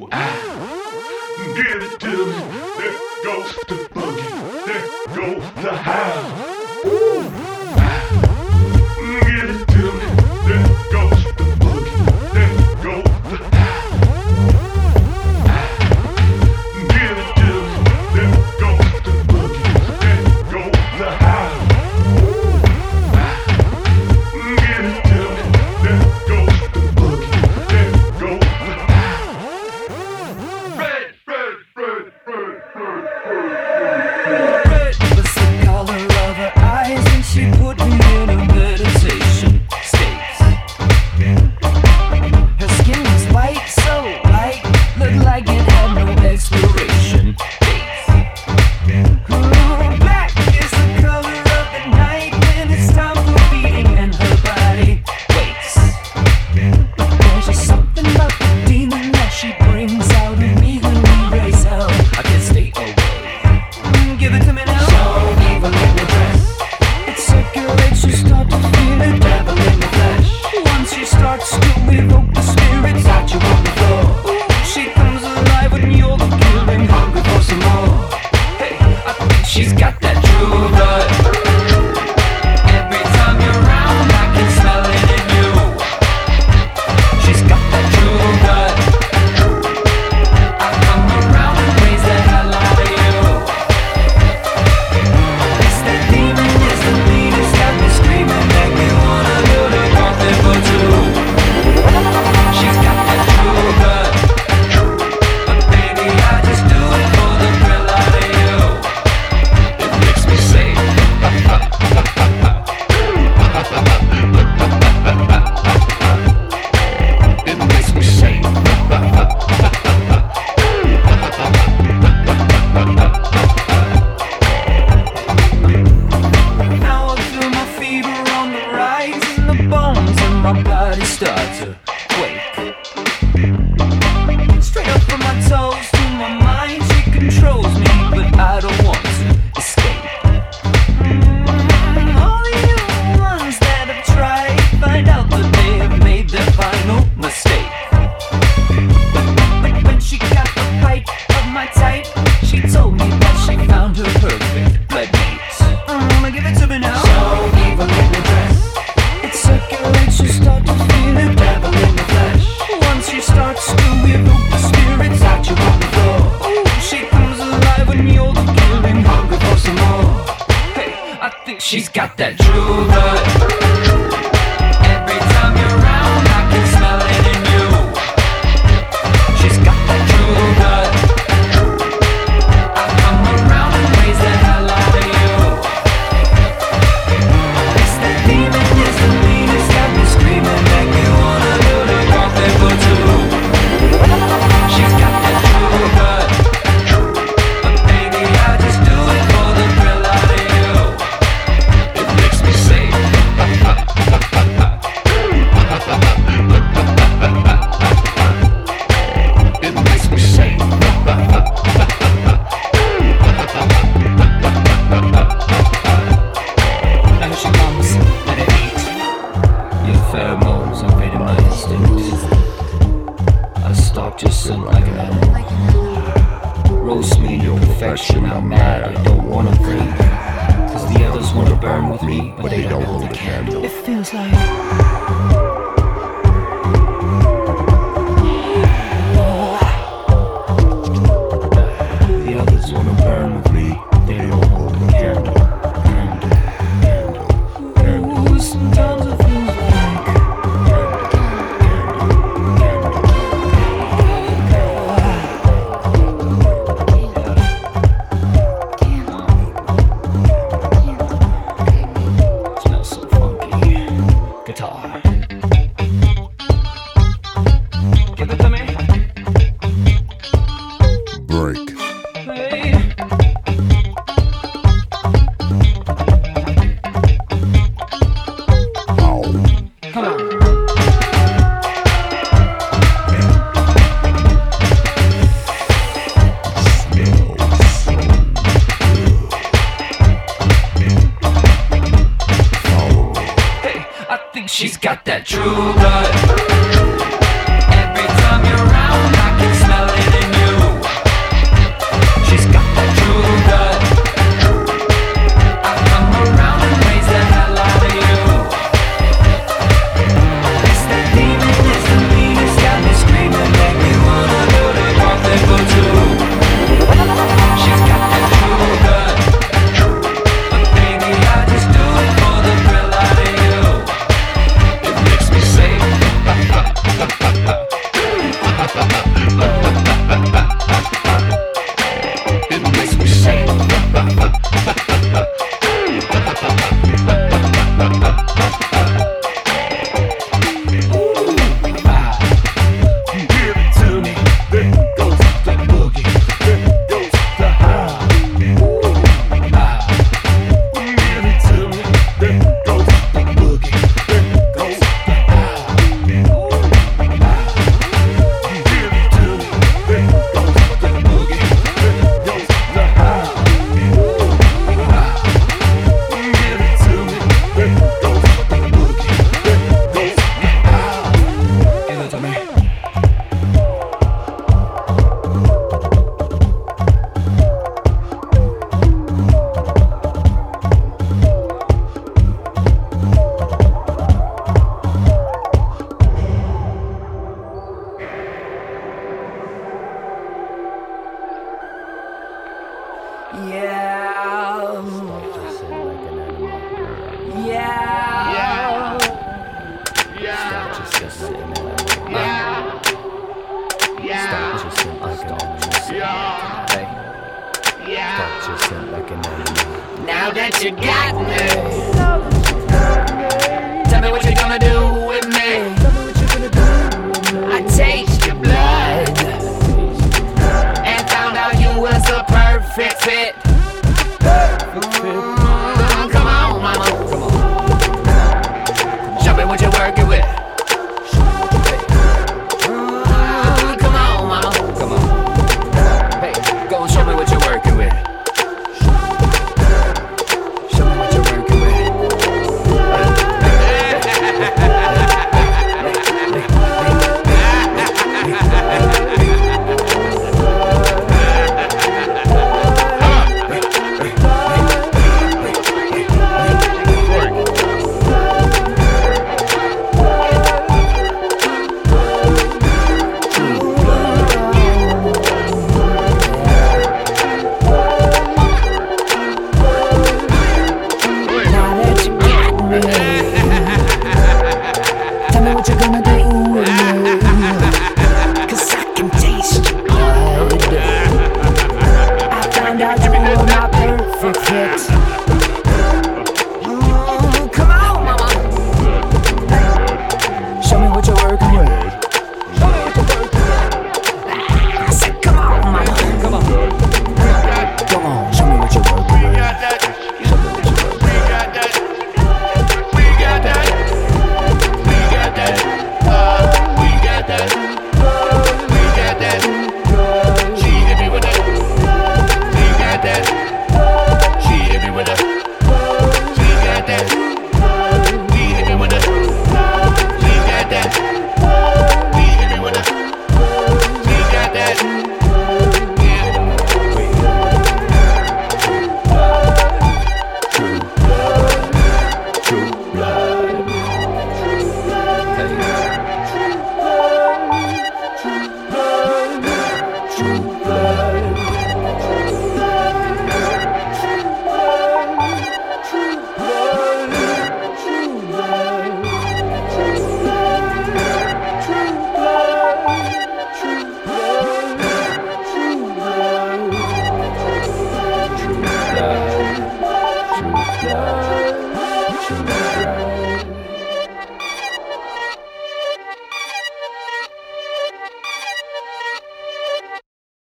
Give it to me. There goes the boogie. There goes the house. Give it to me. There goes the boogie. There goes the house. Give it to me. There goes the boogie. There goes the house. Give it to me. There goes the boogie. There goes the house. Red, red, red, red, red, red. Was the color of her eyes, and she put me in a meditation state. Her skin was white, so white, looked like it had no expiration date. Black is the color of the night when it's time for beating and her body waits. But there's just something about the demon that she brings out of me when we raise hell. I can't stay away. Give it to me now. So evil in the dress. It circulates, you start to feel it. Devil in the flesh. Once she starts to evoke the spirits out you on the floor. Ooh, she comes alive when you're the killing, hungry for some more. Hey, I think she's got that true blood. Every time you're around, I can smell it in you. She's got that true blood. I come around and raise the hell out of you. It's that demon, it's the beat, it's got me screaming, make me wanna do the one thing for two. She's got that true blood, but baby, I just do it for the thrill out of you. It makes me say, it makes me say. Now I feel my fever on the rise, and the bones in my body start to quake. Straight up from my toes to my mind, she controls me, but I don't want to escape. All the new ones that have tried find out that they have made their final mistake. But when she got the bite of my type, she told me that she found her perfect blood mate. Give it to me now. So evil in the dress. It circulates, you start to feel it. Devil in the flesh. Once she starts to evoke the spirits out you on the floor. Ooh, she comes alive when you're the killing, hungry for some more. Hey, I think she's got that true blood. Every time you're around, I can smell it in you. She's got that true blood. I come around and raise the hell out of you. It's that demon, it's the beat, it's got me screaming, make me wanna do the one thing for two. She's got that true blood, but baby, I just do it for the thrill out of you. It makes me say, it makes me say. Now she comes at a heat. Your pheromones invaded my instincts. I stalked your scent like an animal. Roast me to perfection, I'm mad, I don't wanna breathe. Cause the others wanna burn with me, but they don't hold a candle. It feels like the others wanna burn with me, they don't hold a candle. Ooh, sometimes it feels like smells so funky. Guitar. Give it to me. Break. Hey. Ow. Come on. Hey, I think she's got that true blood. Every time you're around, I can smell it It makes me shake. Give it to me. There goes the boogie. There goes the high. Give it to me. There goes the boogie. There goes the high. Give it to me. There goes the boogie. There goes the high. Give it to me. There goes the boogie. There goes the high. Give it to me. Yeah. Yeah. Now that you got me, tell me what you're gonna do with me. I taste your blood and found out you was a perfect fit. Come on, mama. Show me what you're working with. Come on, mama. Hey, go and show me what you're working with. Show me what you're working with. Tell me what you're gonna do with me, 'cause I can taste your blood. I found out you were my perfect fit. Come on, mama. Show me what you're working with. Show me what you're working with. I said, come on, mama. Come on. Come on, show me what you're working with. True.